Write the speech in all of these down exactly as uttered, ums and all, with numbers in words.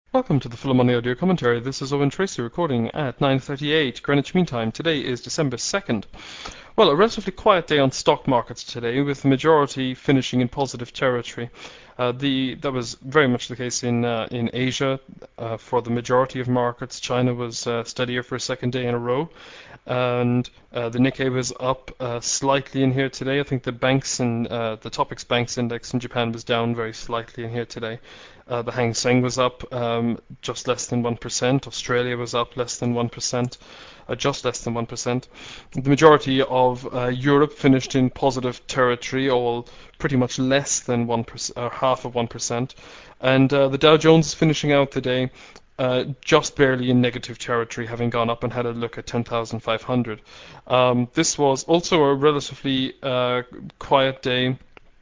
Welcome to the Full Money Audio Commentary. This is Owen Tracy recording at nine thirty-eight Greenwich Mean Time. Today is December second. Well, a relatively quiet day on stock markets today, with the majority finishing in positive territory. Uh, the that was very much the case in uh, in Asia uh, for the majority of markets. China was uh, steadier for a second day in a row, and uh, the Nikkei was up uh, slightly in here today. I think the banks and uh, the Topix Banks Index in Japan was down very slightly in here today. Uh, the Hang Seng was up um, just less than one percent. Australia was up less than one percent, uh, just less than one percent. The majority of uh, Europe finished in positive territory, all pretty much less than one percent, or half of one percent. And uh, the Dow Jones is finishing out the day uh, just barely in negative territory, having gone up and had a look at ten thousand five hundred. Um, this was also a relatively uh, quiet day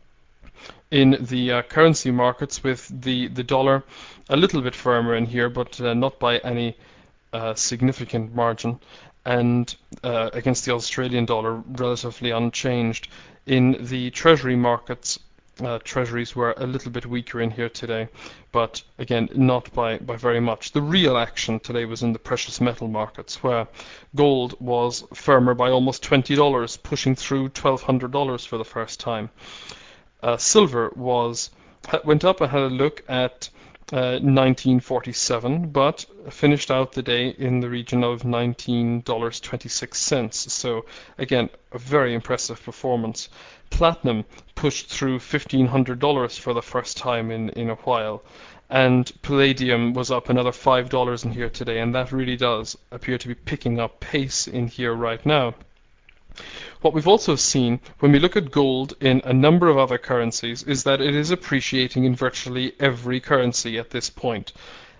in the uh, currency markets, with the, the dollar a little bit firmer in here, but uh, not by any uh, significant margin, and uh, against the Australian dollar relatively unchanged. In the treasury markets, uh, treasuries were a little bit weaker in here today, but again not by, by very much. The real action today was in the precious metal markets, where gold was firmer by almost twenty dollars, pushing through twelve hundred dollars for the first time. Uh, silver was went up. I had a look at uh, nineteen forty-seven, but finished out the day in the region of nineteen dollars and twenty-six cents. So again, a very impressive performance. Platinum pushed through fifteen hundred dollars for the first time in, in a while. And palladium was up another five dollars in here today, and that really does appear to be picking up pace in here right now. What we've also seen when we look at gold in a number of other currencies is that it is appreciating in virtually every currency at this point.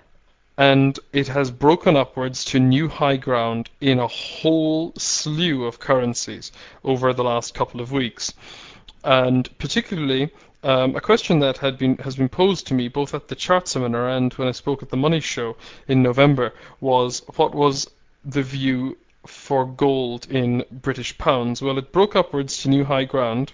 And it has broken upwards to new high ground in a whole slew of currencies over the last couple of weeks. And particularly, um, a question that had been has been posed to me both at the chart seminar and when I spoke at the Money Show in November was, what was the view for gold in British pounds? Well, it broke upwards to new high ground,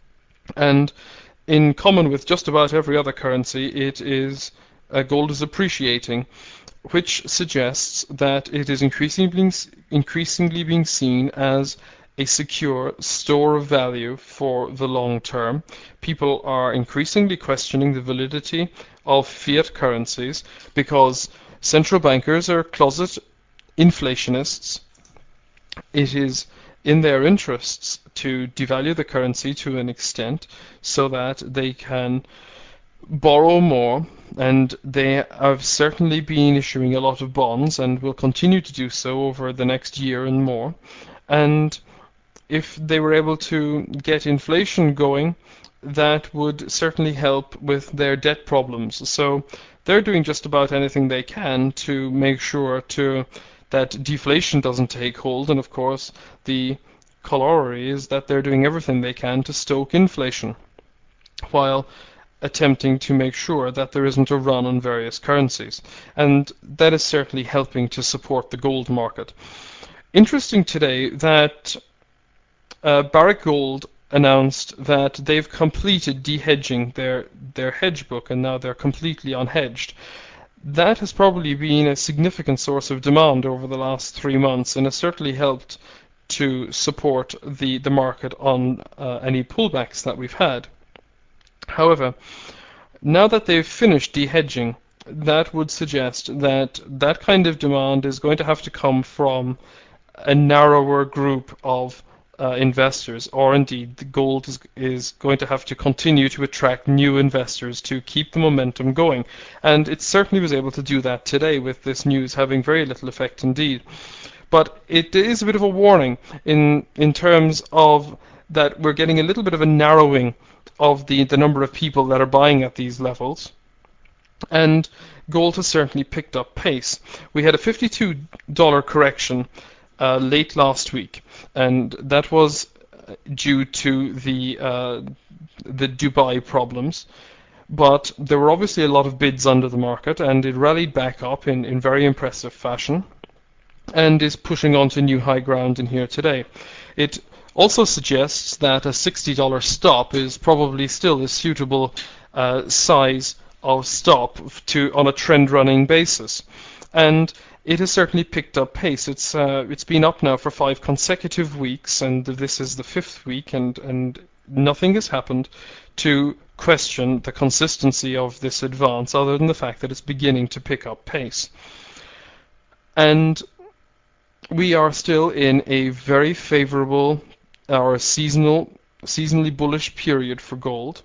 and in common with just about every other currency, it is uh, gold is appreciating, which suggests that it is increasingly increasingly being seen as a secure store of value for the long term. People are increasingly questioning the validity of fiat currencies because central bankers are closet inflationists. It is in their interests to devalue the currency to an extent so that they can borrow more, and they have certainly been issuing a lot of bonds and will continue to do so over the next year and more. And if they were able to get inflation going, that would certainly help with their debt problems. So they're doing just about anything they can to make sure to that deflation doesn't take hold, and of course the corollary is that they're doing everything they can to stoke inflation, while attempting to make sure that there isn't a run on various currencies. And that is certainly helping to support the gold market. Interesting today that uh, Barrick Gold announced that they've completed de-hedging their, their hedge book, and now they're completely unhedged. That has probably been a significant source of demand over the last three months and has certainly helped to support the, the market on uh, any pullbacks that we've had. However, now that they've finished de-hedging, that would suggest that that kind of demand is going to have to come from a narrower group of Uh, investors, or indeed the gold is, is going to have to continue to attract new investors to keep the momentum going. And it certainly was able to do that today, with this news having very little effect indeed. But it is a bit of a warning in in terms of that we're getting a little bit of a narrowing of the, the number of people that are buying at these levels. And gold has certainly picked up pace. We had a fifty-two dollar correction Uh, late last week, and that was due to the uh, the Dubai problems. But there were obviously a lot of bids under the market, and it rallied back up in, in very impressive fashion, and is pushing on to new high ground in here today. It also suggests that a sixty dollar stop is probably still a suitable uh, size of stop to on a trend running basis. And it has certainly picked up pace. It's uh, it's been up now for five consecutive weeks, and this is the fifth week, and and nothing has happened to question the consistency of this advance, other than the fact that it's beginning to pick up pace. And we are still in a very favorable or seasonal, seasonally bullish period for gold,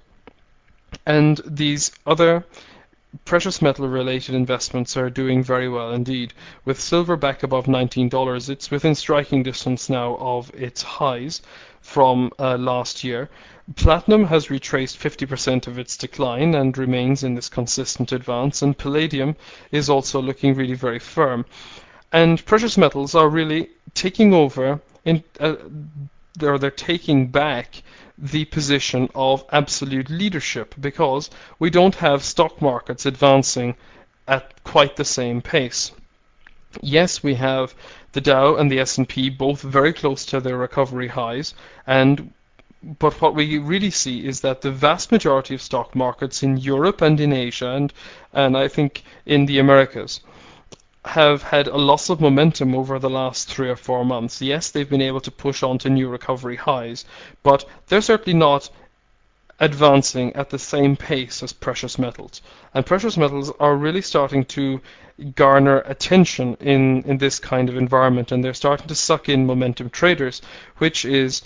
and these other precious metal related investments are doing very well indeed. With silver back above nineteen dollars, it's within striking distance now of its highs from uh, last year. Platinum has retraced fifty percent of its decline and remains in this consistent advance, and palladium is also looking really very firm. And precious metals are really taking over, in, uh, or they're taking back the position of absolute leadership, because we don't have stock markets advancing at quite the same pace. Yes, we have the Dow and the S and P both very close to their recovery highs, and but what we really see is that the vast majority of stock markets in Europe and in Asia, and and I think in the Americas, have had a loss of momentum over the last three or four months. Yes, they've been able to push on to new recovery highs, but they're certainly not advancing at the same pace as precious metals. And precious metals are really starting to garner attention in, in this kind of environment, and they're starting to suck in momentum traders, which is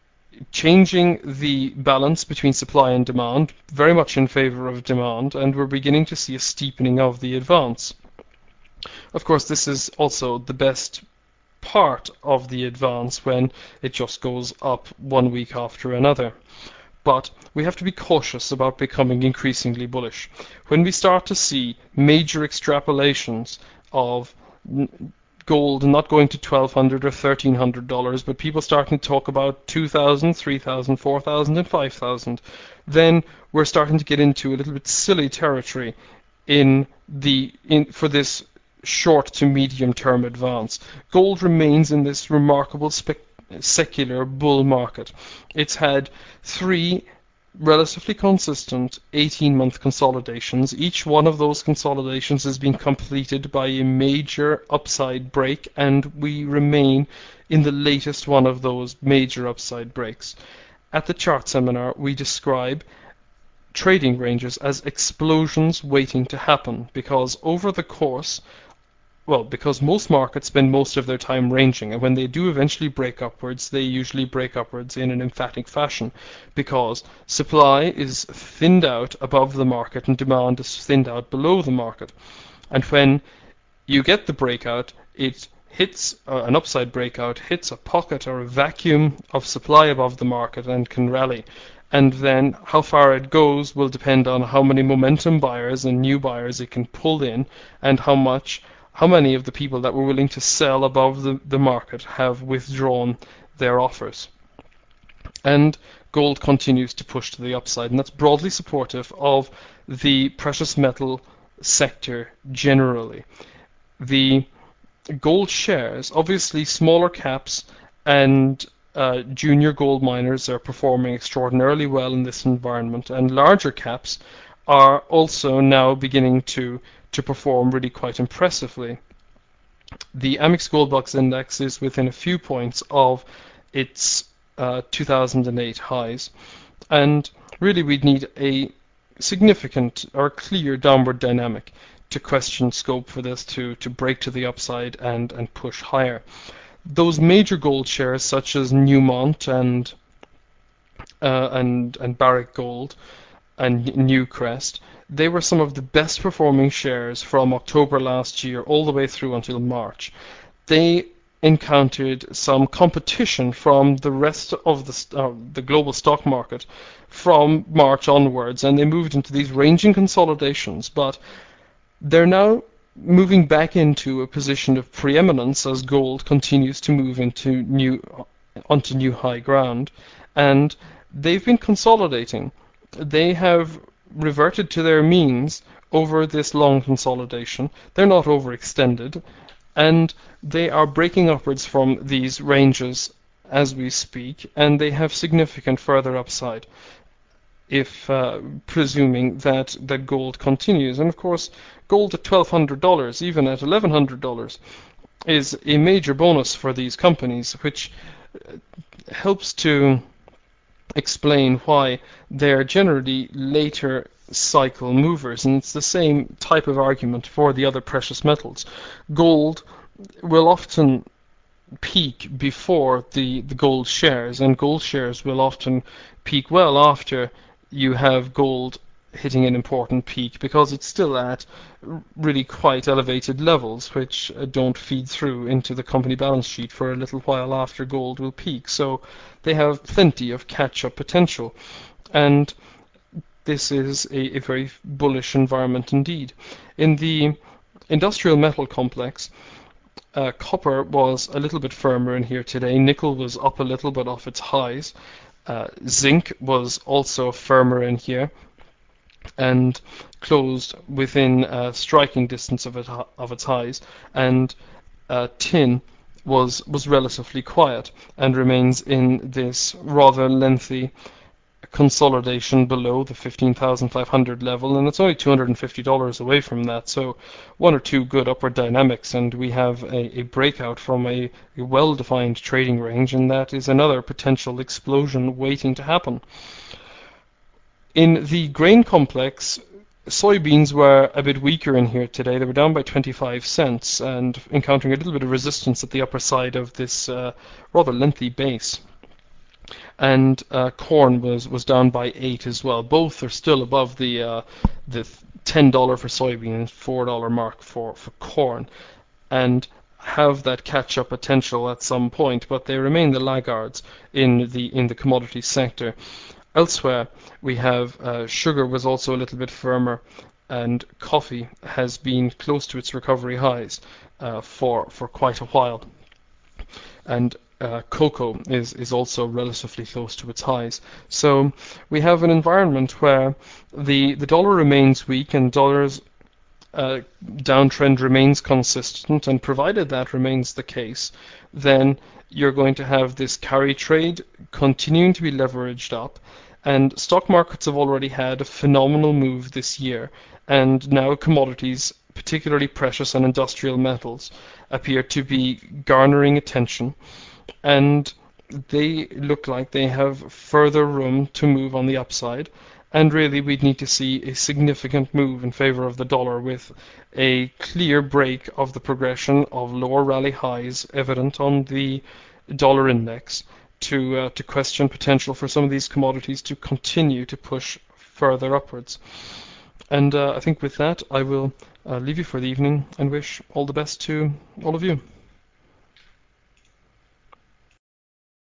changing the balance between supply and demand, very much in favor of demand, and we're beginning to see a steepening of the advance. Of course, this is also the best part of the advance when it just goes up one week after another. But we have to be cautious about becoming increasingly bullish. When we start to see major extrapolations of gold not going to twelve hundred dollars or thirteen hundred dollars, but people starting to talk about two thousand dollars, three thousand dollars, four thousand dollars, and five thousand dollars, then we're starting to get into a little bit silly territory in the in for this short to medium term advance. Gold remains in this remarkable spec- secular bull market. It's had three relatively consistent eighteen-month consolidations. Each one of those consolidations has been completed by a major upside break, and we remain in the latest one of those major upside breaks. At the chart seminar, we describe trading ranges as explosions waiting to happen, because over the course Well, because most markets spend most of their time ranging, and when they do eventually break upwards, they usually break upwards in an emphatic fashion, because supply is thinned out above the market and demand is thinned out below the market. And when you get the breakout, it hits uh, an upside breakout, hits a pocket or a vacuum of supply above the market and can rally. And then how far it goes will depend on how many momentum buyers and new buyers it can pull in, and how much how many of the people that were willing to sell above the, the market have withdrawn their offers. And gold continues to push to the upside, and that's broadly supportive of the precious metal sector generally. The gold shares, obviously smaller caps and uh, junior gold miners are performing extraordinarily well in this environment, and larger caps are also now beginning to to perform really quite impressively. The Amex Gold Box Index is within a few points of its uh, two thousand eight highs, and really we'd need a significant or clear downward dynamic to question scope for this to, to break to the upside and, and push higher. Those major gold shares such as Newmont and uh, and and Barrick Gold and Newcrest, they were some of the best performing shares from October last year all the way through until March. They encountered some competition from the rest of the, uh, the global stock market from March onwards, and they moved into these ranging consolidations, but they're now moving back into a position of preeminence as gold continues to move into new onto new high ground, and they've been consolidating. They have reverted to their means over this long consolidation. They're not overextended, and they are breaking upwards from these ranges as we speak, and they have significant further upside. if uh, presuming that, that gold continues. And of course, gold at twelve hundred dollars, even at eleven hundred dollars, is a major bonus for these companies, which helps to explain why they're generally later cycle movers. And it's the same type of argument for the other precious metals. Gold will often peak before the, the gold shares, and gold shares will often peak well after you have gold hitting an important peak, because it's still at really quite elevated levels, which uh, don't feed through into the company balance sheet for a little while after gold will peak. So they have plenty of catch-up potential, and this is a, a very bullish environment indeed. In the industrial metal complex, uh, copper was a little bit firmer in here today. Nickel was up a little but off its highs. Uh, zinc was also firmer in here and closed within uh, striking distance of, it, of its highs, and uh, tin was was relatively quiet and remains in this rather lengthy consolidation below the fifteen thousand five hundred level, and it's only two hundred fifty dollars away from that, so one or two good upward dynamics, and we have a, a breakout from a, a well-defined trading range, and that is another potential explosion waiting to happen. In the grain complex, soybeans were a bit weaker in here today. They were down by twenty-five cents and encountering a little bit of resistance at the upper side of this uh, rather lengthy base. And uh, corn was, was down by eight as well. Both are still above the uh, the ten dollars for soybean and four dollars mark for, for corn, and have that catch-up potential at some point, but they remain the laggards in the in the commodity sector. Elsewhere, we have uh, sugar was also a little bit firmer, and coffee has been close to its recovery highs uh, for for quite a while. And uh, cocoa is, is also relatively close to its highs. So we have an environment where the, the dollar remains weak and dollar's uh, downtrend remains consistent, and provided that remains the case, then you're going to have this carry trade continuing to be leveraged up, and stock markets have already had a phenomenal move this year, and now commodities, particularly precious and industrial metals, appear to be garnering attention, and they look like they have further room to move on the upside. And really, we'd need to see a significant move in favor of the dollar, with a clear break of the progression of lower rally highs evident on the dollar index to uh, to question potential for some of these commodities to continue to push further upwards. And uh, I think with that, I will uh, leave you for the evening and wish all the best to all of you.